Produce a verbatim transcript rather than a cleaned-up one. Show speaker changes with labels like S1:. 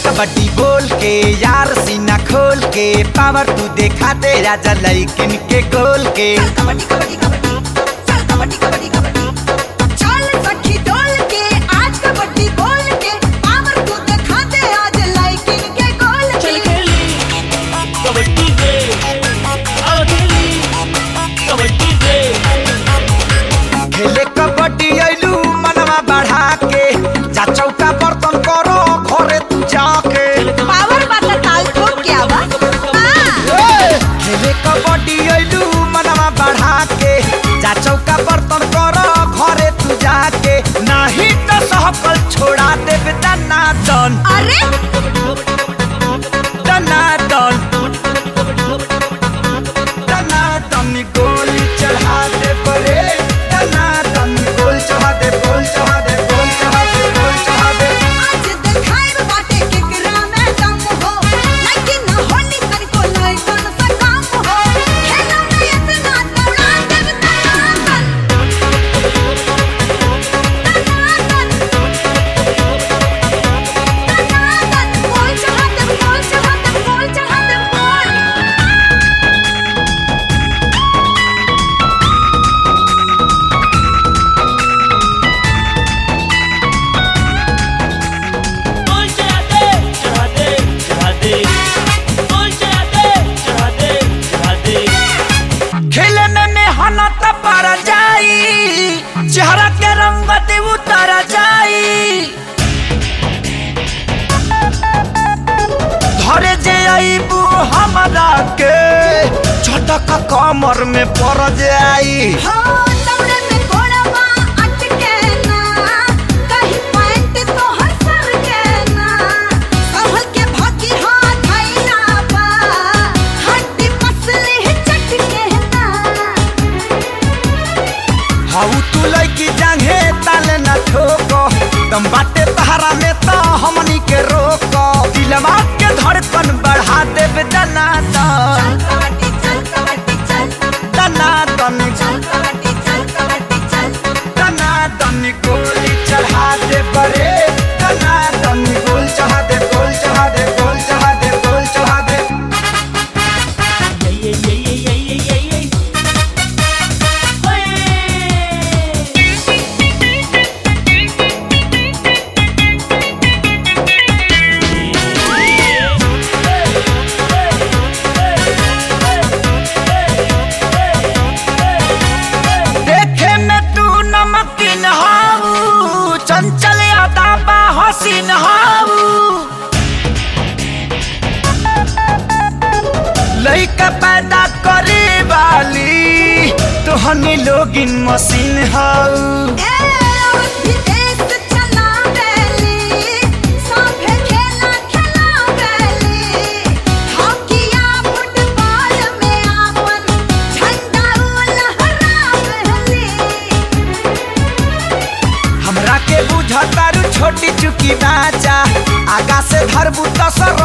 S1: कबड्डी बोल के यार सीना खोल के पावर तू देखा दे राजा लइकिन के गोल के
S2: कबड्डी कबड्डी कबड्डी चल कबड्डी कबड्डी कबड्डी चल सखी डोल के आज कबड्डी बोल के पावर तू दिखा दे आज लइकिन के गोल के
S3: चल खेली कबड्डी दे आओ खेली कबड्डी दे
S1: खेले कबड्डी आइलू मनवा बढ़ा के जा चौका बर्तन करो घरे तू जाके
S2: पावर बात ताल ठोक के आवा
S1: खेले कबड्डी आइलू मनवा बढ़ा के जा चौका बर्तन करो घरे तू जाके नहीं तो सहकल छोड़ा देब दनादन
S2: अरे
S1: दनादन दनादन गोली चढ़ा दे परे दनादन गोल चढ़ा दे गोल चढ़ा दे गोल चढ़ा दे गोल चढ़ा दे
S2: आज दिखाई बाटे केकरा में दम हो लेकिन होली कर को लइकन से काम हो खेला में इतना दौड़ा देव दनादन दनादन दनादन गोल चढ़ा दे गोल चढ़ा दे गोल चढ़ा दे गोल
S3: बोल चढ़ा दे चढ़ा दे चढ़ा दे बोल चढ़ा दे चढ़ा दे चढ़ा दे
S1: खेले में मेहनत पर जाई चेहरा के रंगत उतर जाई धरे जे आईबू हमरा के झटक कमर में पड़ जाई
S2: हो दौड़े में घोड़वा अटके ना कहीं पैंट तो हसर के ना संभल के भागी हाथ आईना बा हड्डी पसली चटके ना
S1: हाउ तू लइकी जांघे ताले न ठोको दम बाटे तहरा में तो हमनी के रोको दिलवा के धड़कन बढ़ा देब दनादन
S2: चल कबड्डी चल कबड्डी चल
S1: दनादन
S2: चल कबड्डी चल कबड्डी चल
S1: दनादन गोली चढ़ा दे बरे दनादन गोल चढ़ा दे गोल चढ़ा दे गोल चढ़ा दे गोल चढ़ा दे
S3: ये ये ये ये ये ये ये
S1: देखे में तू नमकीन हाऊ चंचल यादा बा हसीन हाऊ लइका पैदा करे वाली तोहनी लोगिन मशीन हाऊ
S2: ए औरत भी देश चला बेली साफे खेला खेला बेली हॉकीया फुटबॉल में आपन झंडा लहरा बेली
S1: हमरा के बुझतारू छोटी चुकी बाचा आगा से धरबू तो सर